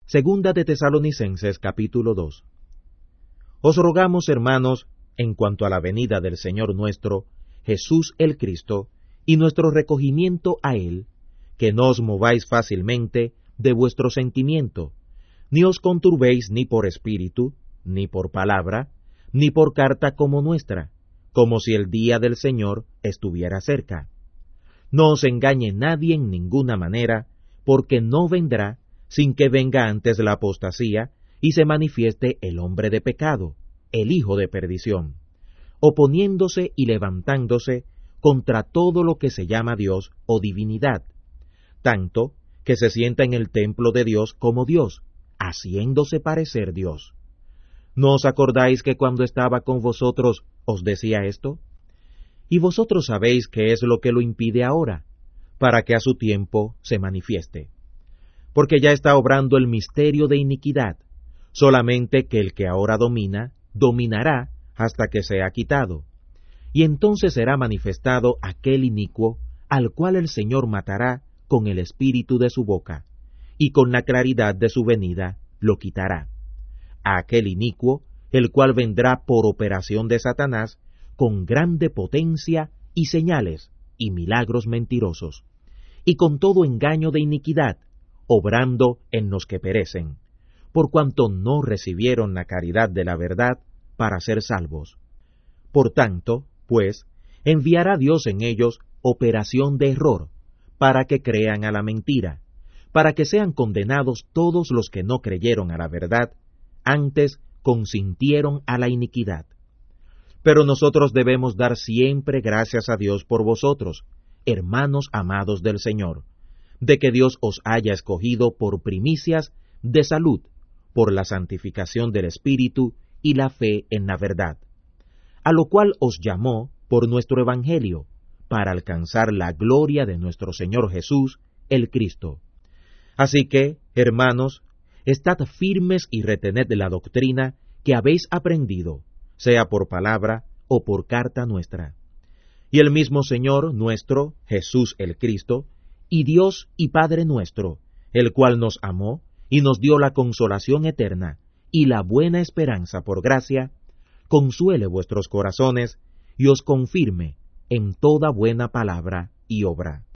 Segunda de Tesalonicenses capítulo 2. Os rogamos, hermanos, en cuanto a la venida del Señor nuestro, Jesús el Cristo, y nuestro recogimiento a Él, que no os mováis fácilmente de vuestro sentimiento, ni os conturbéis ni por espíritu, ni por palabra, ni por carta como nuestra, como si el día del Señor estuviera cerca. No os engañe nadie en ninguna manera, porque no vendrá sin que venga antes la apostasía y se manifieste el hombre de pecado, el hijo de perdición, oponiéndose y levantándose contra todo lo que se llama Dios o divinidad, tanto que se sienta en el templo de Dios como Dios, haciéndose parecer Dios. ¿No os acordáis que cuando estaba con vosotros os decía esto? Y vosotros sabéis qué es lo que lo impide ahora, para que a su tiempo se manifieste. Porque ya está obrando el misterio de iniquidad, solamente que el que ahora domina, dominará hasta que sea quitado. Y entonces será manifestado aquel inicuo, al cual el Señor matará con el espíritu de su boca, y con la claridad de su venida lo quitará. A aquel inicuo, el cual vendrá por operación de Satanás, con grande potencia y señales y milagros mentirosos, y con todo engaño de iniquidad, obrando en los que perecen, por cuanto no recibieron la caridad de la verdad para ser salvos. Por tanto, pues, enviará Dios en ellos operación de error, para que crean a la mentira, para que sean condenados todos los que no creyeron a la verdad, antes consintieron a la iniquidad. Pero nosotros debemos dar siempre gracias a Dios por vosotros, hermanos amados del Señor, de que Dios os haya escogido por primicias de salud, por la santificación del Espíritu y la fe en la verdad, a lo cual os llamó por nuestro Evangelio, para alcanzar la gloria de nuestro Señor Jesús, el Cristo. Así que, hermanos, estad firmes y retened la doctrina que habéis aprendido, sea por palabra o por carta nuestra. Y el mismo Señor nuestro, Jesús el Cristo, y Dios y Padre nuestro, el cual nos amó y nos dio la consolación eterna y la buena esperanza por gracia, consuele vuestros corazones y os confirme en toda buena palabra y obra.